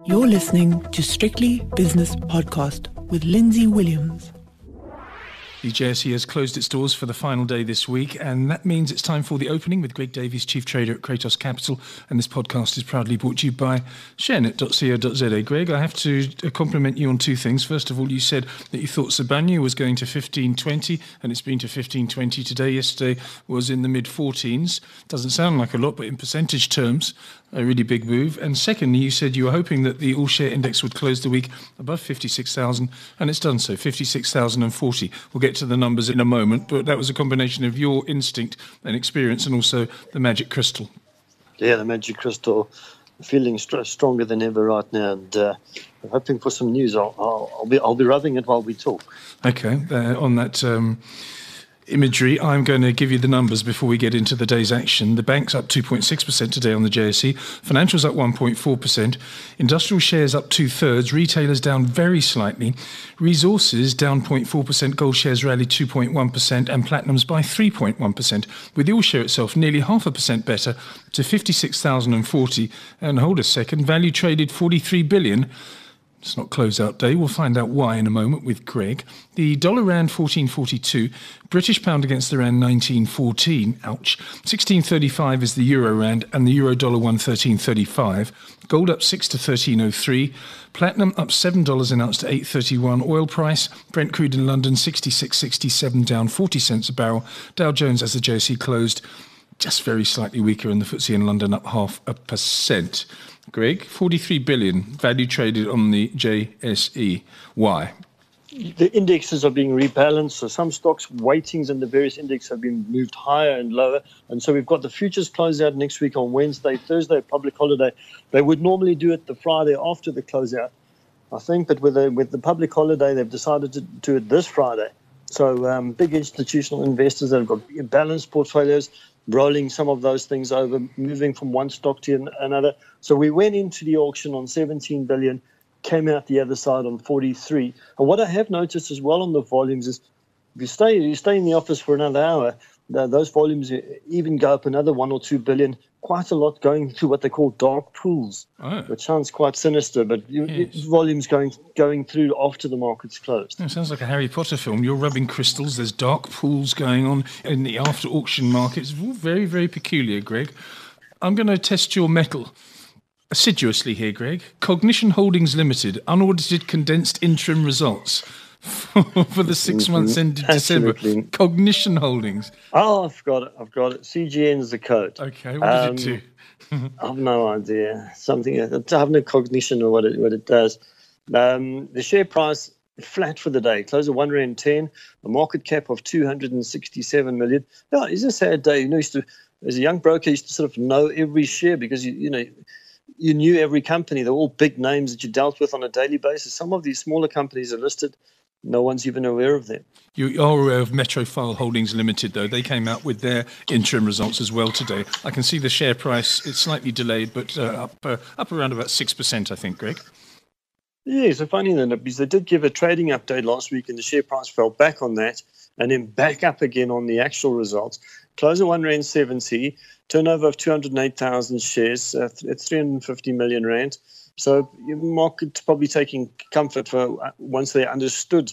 You're listening to Strictly Business Podcast with Lindsay Williams. The JSE has closed its doors for the final day this week, and that means it's time for the opening with Greg Davies, Chief Trader at Kratos Capital. And this podcast is proudly brought to you by sharenet.co.za. Greg, I have to compliment you on two things. First of all, you said that you thought Sibanye was going to 15.20, and it's been to 15.20 today. Yesterday was in the mid-14s. Doesn't sound like a lot, but in percentage terms, a really big move. And secondly, you said you were hoping that the all-share index would close the week above 56,000, and it's done so, 56,040. We'll get to the numbers in a moment, but that was a combination of your instinct and experience and also the magic crystal. Yeah, the magic crystal, feeling stronger than ever right now, and I'm hoping for some news. I'll be rubbing it while we talk. Okay, on that imagery, I'm going to give you the numbers before we get into the day's action. The bank's up 2.6% today on the JSE. Financials up 1.4%. Industrial shares up 2/3. Retailers down very slightly. Resources down 0.4%. Gold shares rallied 2.1%, and platinums by 3.1%. With the all share itself nearly 0.5% better to 56,040. And hold a second, value traded 43 billion. It's not closeout day. We'll find out why in a moment with Greg. The dollar rand 14.42, British pound against the rand 19.14. Ouch. 16.35 is the euro rand, and the euro dollar 113.35. Gold up 6 to 13.03. Platinum up $7 an ounce to 8.31. Oil price, Brent crude in London 66.67, down 40 cents a barrel. Dow Jones as the JSE closed just very slightly weaker, and the FTSE in London up 0.5%. Greg, 43 billion value traded on the JSE. Why? The indexes are being rebalanced, so some stocks' weightings in the various indexes have been moved higher and lower. And so we've got the futures closeout next week on Wednesday, Thursday, public holiday. They would normally do it the Friday after the closeout, I think, but with the public holiday, they've decided to do it this Friday. So big institutional investors that have got balanced portfolios, rolling some of those things over, moving from one stock to another. So we went into the auction on 17 billion, came out the other side on 43. And what I have noticed as well on the volumes is if you stay in the office for another hour, those volumes even go up another 1 or 2 billion, quite a lot going through what they call dark pools, which sounds quite sinister, but yes. Volumes going through after the market's closed. It sounds like a Harry Potter film. You're rubbing crystals, there's dark pools going on in the after-auction market. It's all very, very peculiar, Greg. I'm going to test your mettle assiduously here, Greg. Cognition Holdings Limited, unaudited condensed interim results for the 6 months ended Absolutely. December. Cognition Holdings. Oh, I've got it. CGN is the code. Okay, what does it do? I have no idea. Something I have no cognition of what it does. The share price flat for the day, close at R1.10, a market cap of 267 million. Yeah, it's a sad day. As a young broker, you used to sort of know every share because you knew every company. They're all big names that you dealt with on a daily basis. Some of these smaller companies are listed. No one's even aware of them. You are aware of Metrofile Holdings Limited, though. They came out with their interim results as well today. I can see the share price, it's slightly delayed, but up around about 6%, I think, Greg. Yeah, so funny then, because they did give a trading update last week and the share price fell back on that and then back up again on the actual results. Close at R1.70, turnover of 208,000 shares at 350 million rand. So the market's probably taking comfort for once they understood,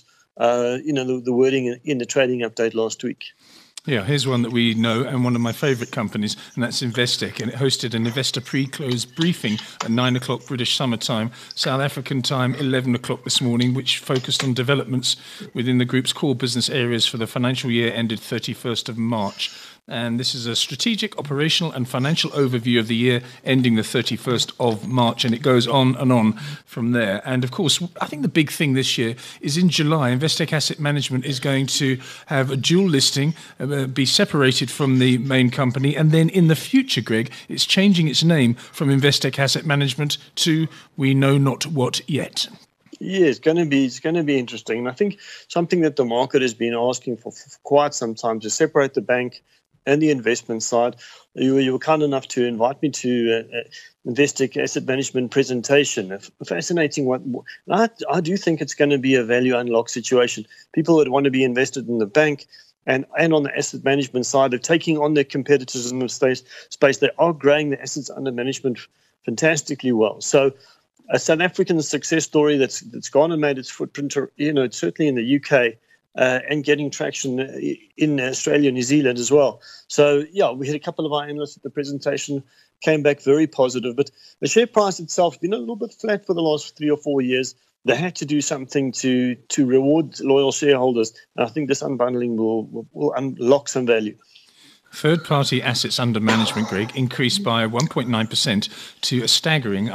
the wording in the trading update last week. Yeah, here's one that we know and one of my favourite companies, and that's Investec. And it hosted an investor pre-close briefing at 9 o'clock British summer time, South African time 11 o'clock this morning, which focused on developments within the group's core business areas for the financial year ended 31st of March. And this is a strategic, operational and financial overview of the year ending the 31st of March. And it goes on and on from there. And of course, I think the big thing this year is in July, Investec Asset Management is going to have a dual listing, be separated from the main company. And then in the future, Greg, it's changing its name from Investec Asset Management to we know not what yet. Yeah, it's going to be interesting. And I think something that the market has been asking for quite some time to separate the bank and the investment side. You were kind enough to invite me to Investec Asset Management presentation. A fascinating one. I do think it's going to be a value unlock situation. People that want to be invested in the bank and on the asset management side of taking on their competitors in the space, they are growing the assets under management fantastically well. So a South African success story that's gone and made its footprint, certainly in the UK and getting traction in Australia and New Zealand as well. So, yeah, we had a couple of our analysts at the presentation, came back very positive. But the share price itself has been a little bit flat for the last 3 or 4 years. They had to do something to reward loyal shareholders. And I think this unbundling will unlock some value. Third-party assets under management, Greg, increased by 1.9% to a staggering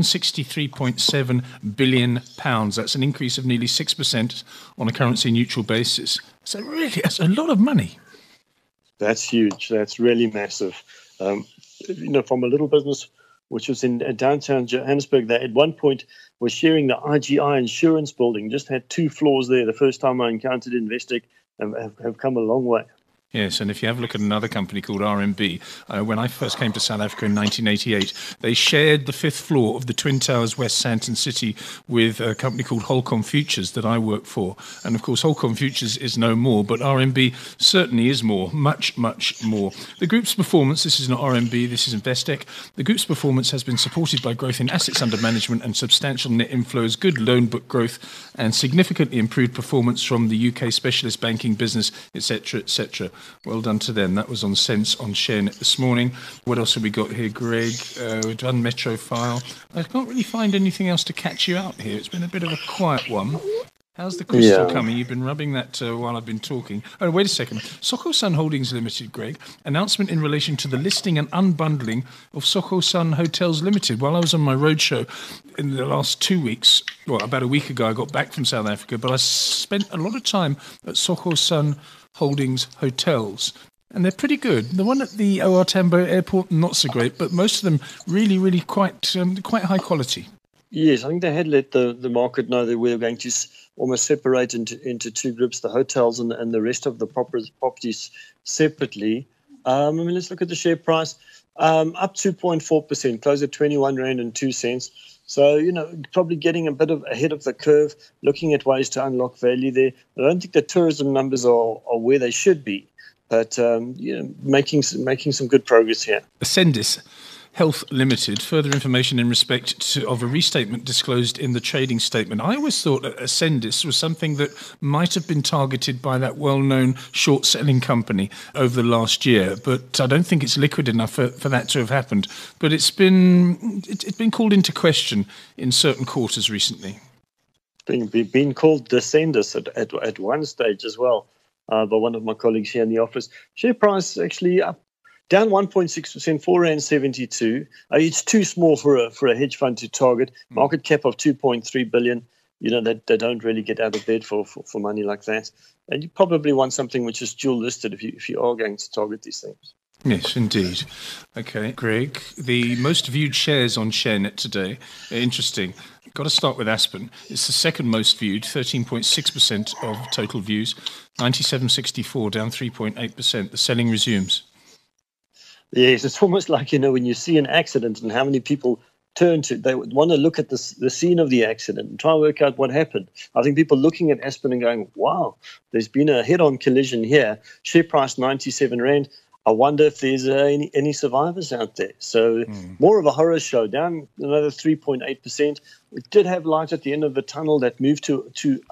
£163.7 billion. That's an increase of nearly 6% on a currency-neutral basis. So really, that's a lot of money. That's huge. That's really massive. From a little business which was in downtown Johannesburg, they at one point was sharing the IGI insurance building, just had 2 floors there. The first time I encountered Investec, have come a long way. Yes, and if you have a look at another company called RMB, when I first came to South Africa in 1988, they shared the 5th floor of the Twin Towers West Sandton City with a company called Holcomb Futures that I work for. And of course, Holcomb Futures is no more, but RMB certainly is more, much, much more. The group's performance, this is not RMB, this is Investec, the group's performance has been supported by growth in assets under management and substantial net inflows, good loan book growth, and significantly improved performance from the UK specialist banking business, etc., etc. Well done to them. That was on Sense on ShareNet this morning. What else have we got here, Greg? We've done Metro File. I can't really find anything else to catch you out here. It's been a bit of a quiet one. How's the crystal coming? You've been rubbing that while I've been talking. Oh, wait a second. Soco Sun Holdings Limited, Greg. Announcement in relation to the listing and unbundling of Soco Sun Hotels Limited. While I was on my roadshow in the last 2 weeks, about a week ago, I got back from South Africa, but I spent a lot of time at Soco Sun Holdings Hotels. And they're pretty good. The one at the OR Tambo Airport, not so great, but most of them really, really quite high quality. Yes, I think they had let the market know that we were going to almost separate into 2 groups, the hotels and the rest of the properties separately. Let's look at the share price. Up 2.4%, closed at 21 Rand and 2 cents. So, probably getting a bit ahead of the curve, looking at ways to unlock value there. I don't think the tourism numbers are where they should be, but making some good progress here. Ascendis Health Limited, further information in respect of a restatement disclosed in the trading statement. I always thought that Ascendis was something that might have been targeted by that well-known short-selling company over the last year, but I don't think it's liquid enough for that to have happened. But it's been called into question in certain quarters recently. Been called Descendis at one stage as well by one of my colleagues here in the office. Share price actually up. Down 1.6%, R4.72. It's too small for a hedge fund to target. Market cap of 2.3 billion. They don't really get out of bed for money like that. And you probably want something which is dual listed if you are going to target these things. Yes, indeed. Okay, Greg, the most viewed shares on ShareNet today. Interesting. Got to start with Aspen. It's the second most viewed, 13.6% of total views. 97.64, down 3.8%. The selling resumes. Yes, it's almost like, when you see an accident and how many people they would want to look at the scene of the accident and try and work out what happened. I think people looking at Aspen and going, wow, there's been a head-on collision here. Share price 97 Rand. I wonder if there's any survivors out there. So more of a horror show, down another 3.8%. We did have light at the end of the tunnel that moved to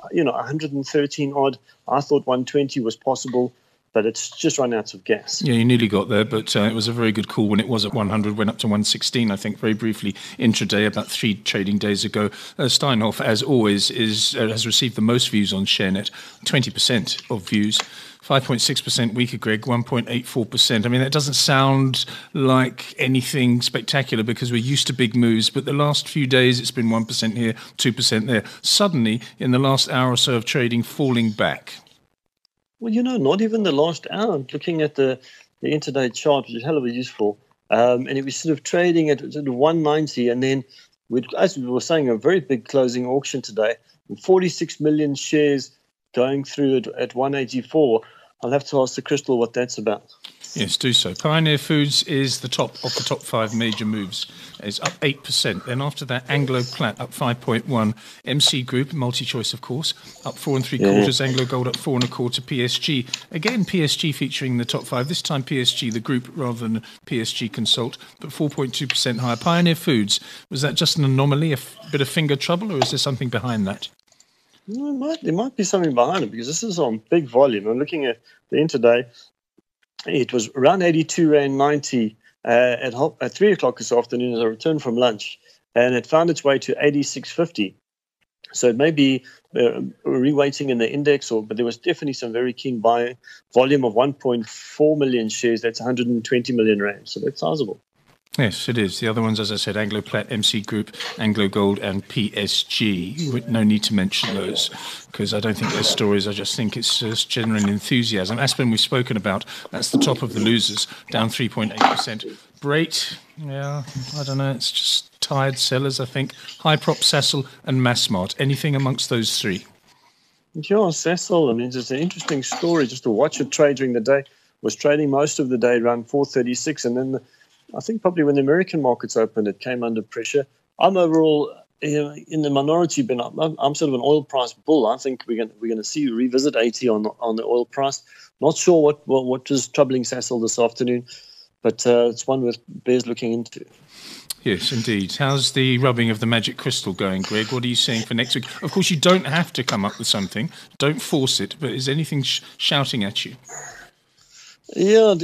113 odd. I thought 120 was possible, but it's just run out of gas. Yeah, you nearly got there, but it was a very good call when it was at 100, went up to 116, I think, very briefly intraday, about 3 trading days ago. Steinhoff, as always, has received the most views on ShareNet, 20% of views. 5.6% weaker, Greg, 1.84%. I mean, that doesn't sound like anything spectacular because we're used to big moves, but the last few days it's been 1% here, 2% there. Suddenly, in the last hour or so of trading, falling back. Well, not even the last hour. I'm looking at the intraday chart, which is hell of a useful, and it was sort of trading at 190, and then, as we were saying, a very big closing auction today, 46 million shares going through at 184. I'll have to ask the crystal what that's about. Yes, do so. Pioneer Foods is the top of the top 5 major moves. It's up 8%. Then after that, Anglo Plat up 5.1. MC Group, multi-choice of course, up 4 3/4. Anglo Gold up 4 1/4. PSG, again PSG featuring the top 5. This time PSG, the group rather than PSG Consult, but 4.2% higher. Pioneer Foods, was that just an anomaly, a bit of finger trouble, or is there something behind that? There might be something behind it because this is on big volume. I'm looking at the intraday. It was around 82 Rand 90 at 3 o'clock this afternoon as I returned from lunch, and it found its way to 86.50. So it may be reweighting in the index, but there was definitely some very keen buying. Volume of 1.4 million shares. That's 120 million Rand. So that's sizable. Yes, it is. The other ones, as I said, Anglo Plat, MC Group, Anglo Gold and PSG. No need to mention those because I don't think they're stories. I just think it's just genuine enthusiasm. Aspen we've spoken about. That's the top of the losers, down 3.8%. Brait, yeah, I don't know. It's just tired sellers, I think. Hyprop, Sasol and Massmart. Anything amongst those three? Yeah, Sasol, I mean, it's an interesting story just to watch it trade during the day. Was trading most of the day around 436 and then I think probably when the American markets opened, it came under pressure. I'm overall in the minority, but I'm sort of an oil price bull. I think we're going to see revisit 80 on the oil price. Not sure what is troubling Sasol this afternoon, but it's one with bears looking into. Yes, indeed. How's the rubbing of the magic crystal going, Greg? What are you saying for next week? Of course, you don't have to come up with something. Don't force it. But is anything shouting at you? Yeah,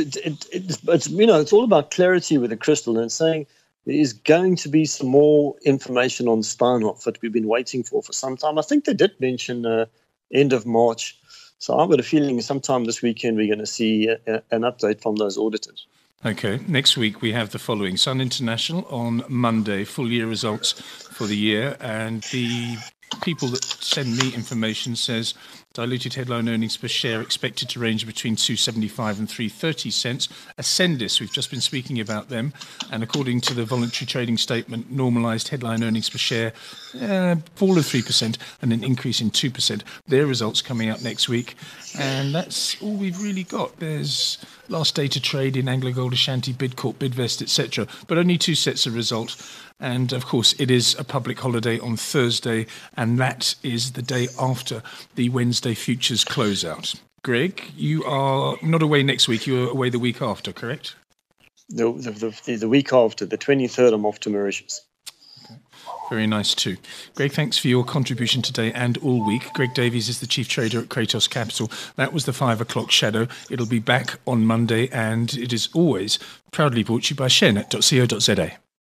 it's all about clarity with the crystal and saying there is going to be some more information on Steinhoff that we've been waiting for some time. I think they did mention end of March. So I've got a feeling sometime this weekend we're going to see an update from those auditors. Okay, next week we have the following. Sun International on Monday, full year results for the year, and the people that send me information says diluted headline earnings per share expected to range between 2.75 and 3.30 cents. Ascendis, we've just been speaking about them, and according to the voluntary trading statement, normalised headline earnings per share fall of 3% and an increase in 2%. Their results coming up next week, and that's all we've really got. There's last day to trade in Anglo Gold Ashanti, Bidcorp, Bidvest, etc., but only 2 sets of results. And, of course, it is a public holiday on Thursday, and that is the day after the Wednesday futures closeout. Greg, you are not away next week. You're away the week after, correct? The week after, the 23rd, I'm off to Mauritius. Okay. Very nice too. Greg, thanks for your contribution today and all week. Greg Davies is the Chief Trader at Kratos Capital. That was the 5 o'clock shadow. It'll be back on Monday, and it is always proudly brought to you by sharenet.co.za.